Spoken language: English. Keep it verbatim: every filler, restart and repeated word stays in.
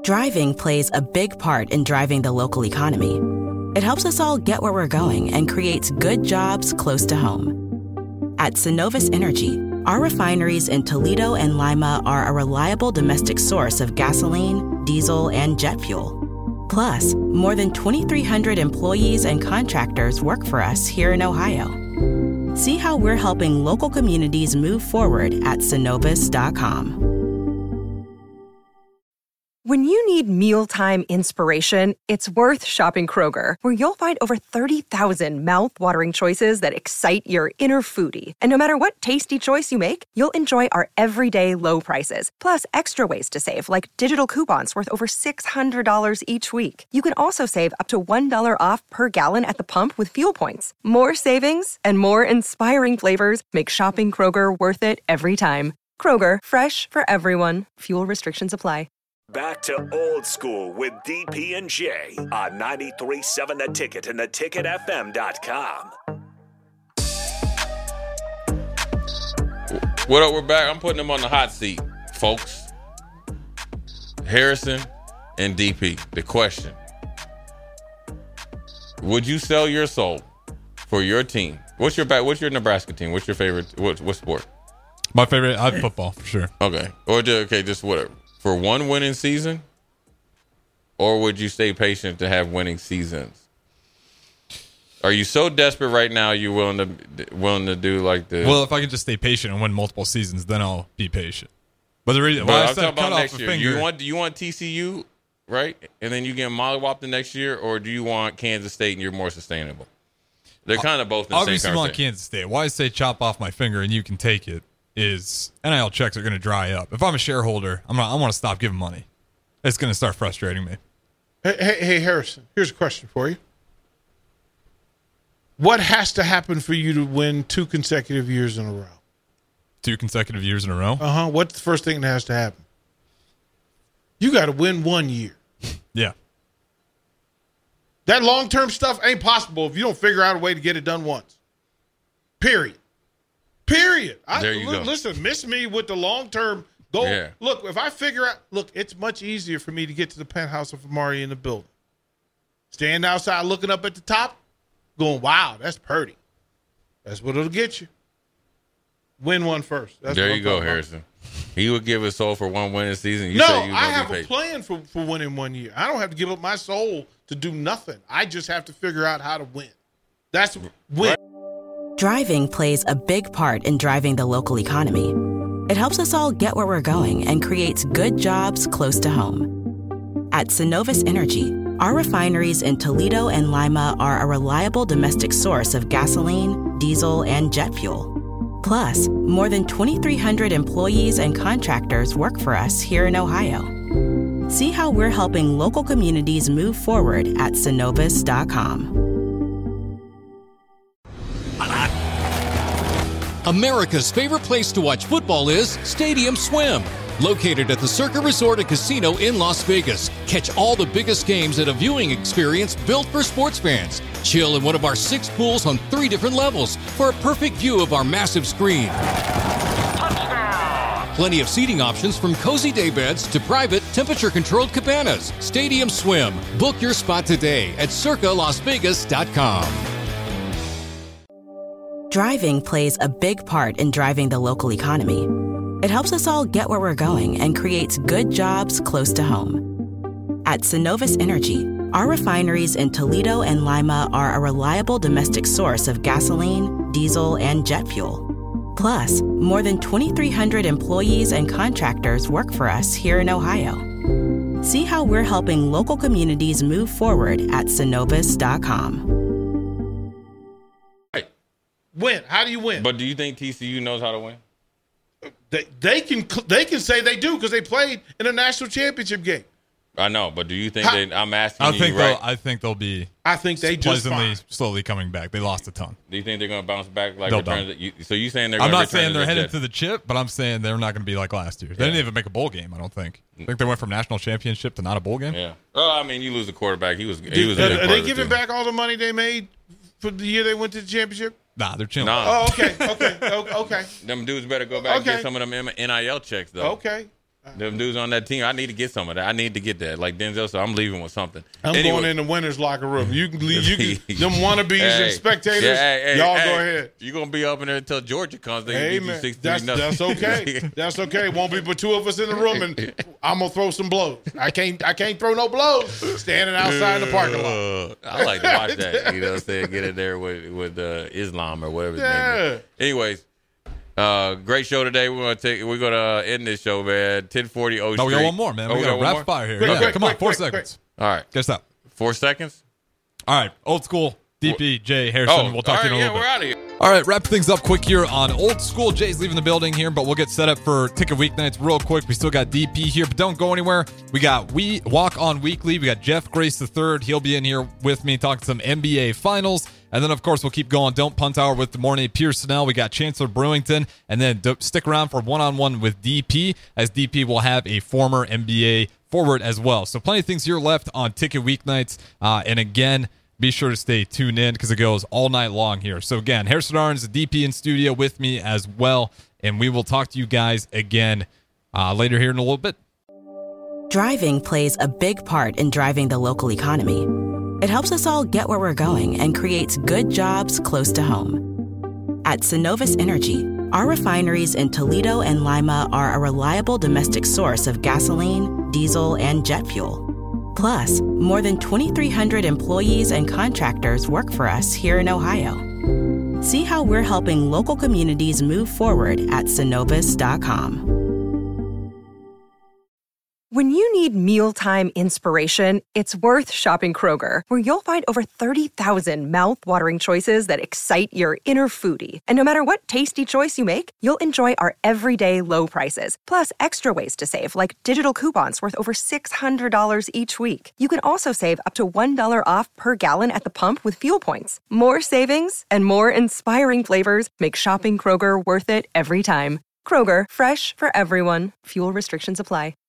Driving plays a big part in driving the local economy. It helps us all get where we're going and creates good jobs close to home. At Synovus Energy, our refineries in Toledo and Lima are a reliable domestic source of gasoline, diesel, and jet fuel. Plus, more than twenty-three hundred employees and contractors work for us here in Ohio. See how we're helping local communities move forward at Synovus dot com. When you need mealtime inspiration, it's worth shopping Kroger, where you'll find over thirty thousand mouth-watering choices that excite your inner foodie. And no matter what tasty choice you make, you'll enjoy our everyday low prices, plus extra ways to save, like digital coupons worth over six hundred dollars each week. You can also save up to one dollar off per gallon at the pump with fuel points. More savings and more inspiring flavors make shopping Kroger worth it every time. Kroger, fresh for everyone. Fuel restrictions apply. Back to old school with D P and J on ninety-three point seven The Ticket and the ticket f m dot com. What up? We're back. I'm putting them on the hot seat, folks. Harrison and D P. The question: would you sell your soul for your team? What's your back? What's your Nebraska team? What's your favorite? What, what sport? My favorite, I have football for sure. Okay, or just, okay, just whatever. For one winning season, or would you stay patient to have winning seasons? Are you so desperate right now you're willing to willing to do like the? Well, if I can just stay patient and win multiple seasons, then I'll be patient. But the reason but why I'm I said talking cut about off next a year. finger, You want you want T C U, right? And then you get mollywopped the next year, or do you want Kansas State and you're more sustainable? They're kind of both in the same obviously conversation. want Kansas State. Why I say chop off my finger and you can take it is N I L checks are going to dry up. If I'm a shareholder, I'm not, I want to stop giving money. It's going to start frustrating me. Hey, hey, hey, Harrison, here's a question for you. What has to happen for you to win two consecutive years in a row? Two consecutive years in a row? Uh-huh. What's the first thing that has to happen? You got to win one year. Yeah. That long-term stuff ain't possible if you don't figure out a way to get it done once. Period. Period. I, there you l- go. Listen, miss me with the long-term goal. Yeah. Look, if I figure out, look, it's much easier for me to get to the penthouse of Amari in the building. Stand outside looking up at the top, going, wow, that's pretty. That's what it'll get you. Win one first. That's there what you I'm go, talking Harrison. about. He would give his soul for one winning season. You no, say you I have be a patient. plan for, for winning one year. I don't have to give up my soul to do nothing. I just have to figure out how to win. That's win. Driving plays a big part in driving the local economy. It helps us all get where we're going and creates good jobs close to home. At Synovus Energy, our refineries in Toledo and Lima are a reliable domestic source of gasoline, diesel, and jet fuel. Plus, more than twenty-three hundred employees and contractors work for us here in Ohio. See how we're helping local communities move forward at Synovus dot com. America's favorite place to watch football is Stadium Swim. Located at the Circa Resort and Casino in Las Vegas. Catch all the biggest games at a viewing experience built for sports fans. Chill in one of our six pools on three different levels for a perfect view of our massive screen. Touchdown! Plenty of seating options from cozy day beds to private temperature-controlled cabanas. Stadium Swim. Book your spot today at circa las vegas dot com. Driving plays a big part in driving the local economy. It helps us all get where we're going and creates good jobs close to home. At Synovus Energy, our refineries in Toledo and Lima are a reliable domestic source of gasoline, diesel, and jet fuel. Plus, more than twenty-three hundred employees and contractors work for us here in Ohio. See how we're helping local communities move forward at Synovus dot com. Win. How do you win? But do you think T C U knows how to win? They they can they can say they do because they played in a national championship game. I know, but do you think How, they? I'm asking I you, think right? they'll, I think they'll be. I think they just pleasantly fine. slowly coming back. They lost a ton. Do you think they're going to bounce back like They'll return? To, you, so you saying they're? I'm Gonna not return saying to they're the headed Jets? to the chip, but I'm saying they're not going to be like last year. They Yeah. didn't even make a bowl game. I don't think. I think they went from national championship to not a bowl game. Yeah. Oh, I mean, you lose a quarterback. He was. He Did, was a are big are part they of it, giving too. back all the money they made for the year they went to the championship? Nah, they're chilling. Nah. Oh, okay, okay, o- okay, Them dudes better go back and Okay. get some of them N I L checks though. okay. Them dudes on that team, I need to get some of that. I need to get that. Like Denzel said, I'm leaving with something. I'm anyway. going in the winner's locker room. You can leave. You can, them wannabes hey, and spectators, yeah, hey, hey, y'all hey, go ahead. You're going to be up in there until Georgia comes. They Hey, beat you man, six that's, three that's okay. That's okay. Won't be but two of us in the room, and I'm going to throw some blows. I can't I can't throw no blows standing outside in the parking lot. Uh, I like to watch that. You know what I'm saying? Get in there with, with uh, Islam or whatever his Yeah. name is. Anyways. Uh, great show today. We're gonna take. We're gonna end this show, man. ten forty O No, we Street. got one more, man. Oh, we, we got, got a one rapid more? fire here. Quick, yeah, quick, come on, quick, four quick, seconds. All right, Guess that. four seconds. All right, old school. D P, Jay, Harrison. Oh, we'll talk all to you right, in a yeah, little we're bit. out of here. All right, wrap things up quick here on Old School. Jay's leaving the building here, but we'll get set up for Ticket Weeknights real quick. We still got D P here, but don't go anywhere. We got we Walk On Weekly. We got Jeff Grace the third. He'll be in here with me talking some N B A Finals. And then, of course, we'll keep going. Don't Punt Hour with Mornay Pearsonell. We got Chancellor Brewington. And then d- stick around for one-on-one with D P, as D P will have a former N B A forward as well. So plenty of things here left on Ticket Weeknights. Uh, and again, be sure to stay tuned in because it goes all night long here. So again, Harrison Arns, D P in studio with me as well. And we will talk to you guys again uh, later here in a little bit. Driving plays a big part in driving the local economy. It helps us all get where we're going and creates good jobs close to home. At Synovus Energy, our refineries in Toledo and Lima are a reliable domestic source of gasoline, diesel, and jet fuel. Plus, more than twenty-three hundred employees and contractors work for us here in Ohio. See how we're helping local communities move forward at Synovus dot com. When you need mealtime inspiration, it's worth shopping Kroger, where you'll find over thirty thousand mouth-watering choices that excite your inner foodie. And no matter what tasty choice you make, you'll enjoy our everyday low prices, plus extra ways to save, like digital coupons worth over six hundred dollars each week. You can also save up to one dollar off per gallon at the pump with fuel points. More savings and more inspiring flavors make shopping Kroger worth it every time. Kroger, fresh for everyone. Fuel restrictions apply.